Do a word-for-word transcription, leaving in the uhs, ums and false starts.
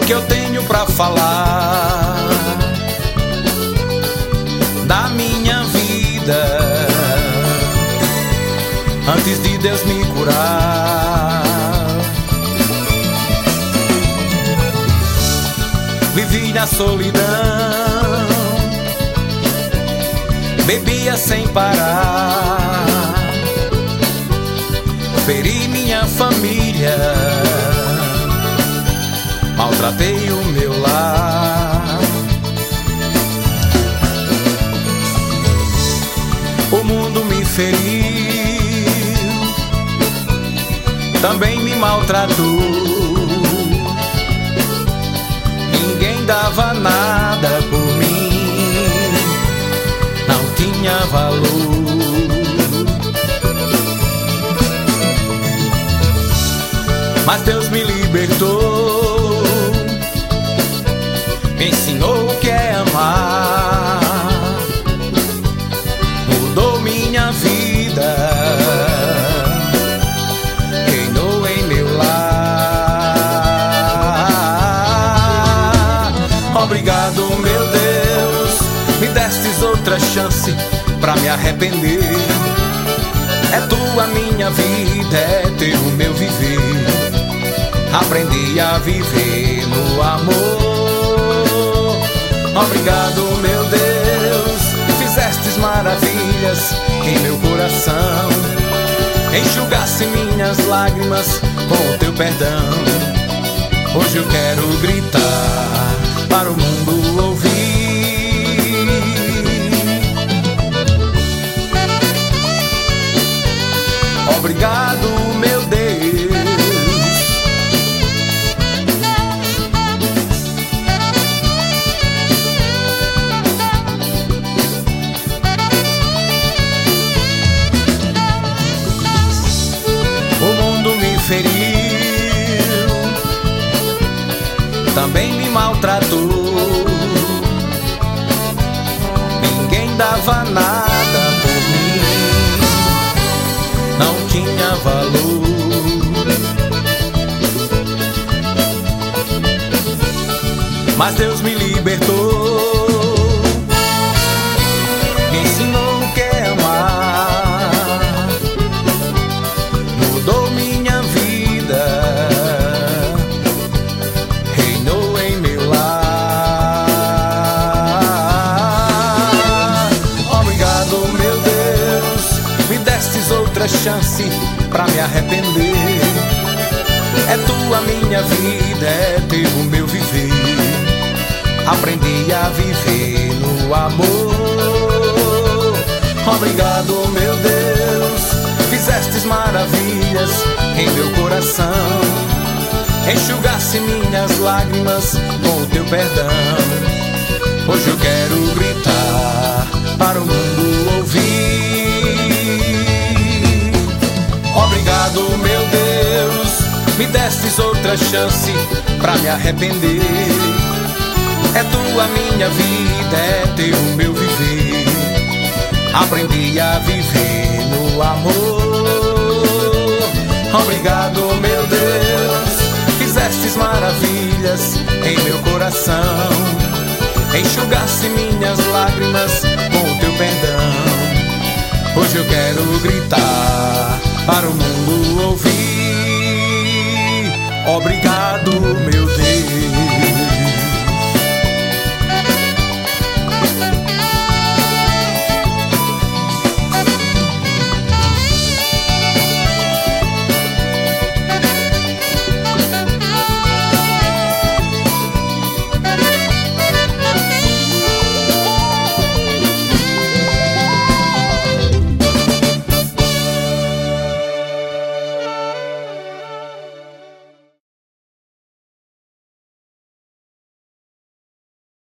que eu tenho pra falar da minha vida antes de Deus me curar. Vivi na solidão, bebia sem parar, feri minha família, maltratei o meu lar. O mundo me feriu, também me maltratou. Ninguém dava nada por mim, não tinha valor. Mas Deus me libertou, me ensinou o que é amar, mudou minha vida, reinou em meu lar. Obrigado, meu Deus, me destes outra chance pra me arrepender. É tua minha vida, é teu meu viver. Aprendi a viver no amor. Obrigado, meu Deus, fizestes maravilhas em meu coração. Enxugaste minhas lágrimas com o teu perdão. Hoje eu quero gritar para o mundo ouvir. Obrigado, meu Deus. O mundo me feriu, também me maltratou. Ninguém dava nada por mim, não tinha valor. Mas Deus me libertou, me ensinou o que é amar, mudou minha vida, reinou em meu lar. Obrigado, meu Deus, me destes outra chance pra me arrepender. É tua minha vida, é teu meu viver. Aprendi a viver no amor. Obrigado, meu Deus, fizestes maravilhas em meu coração. Enxugaste minhas lágrimas com o teu perdão. Hoje eu quero gritar para o mundo ouvir. Obrigado, meu Deus, me destes outra chance pra me arrepender. É tua minha vida, é teu meu viver. Aprendi a viver no amor. Obrigado, meu Deus, fizestes maravilhas em meu coração. Enxugaste minhas lágrimas com o teu perdão. Hoje eu quero gritar para o mundo ouvir. Obrigado, meu Deus.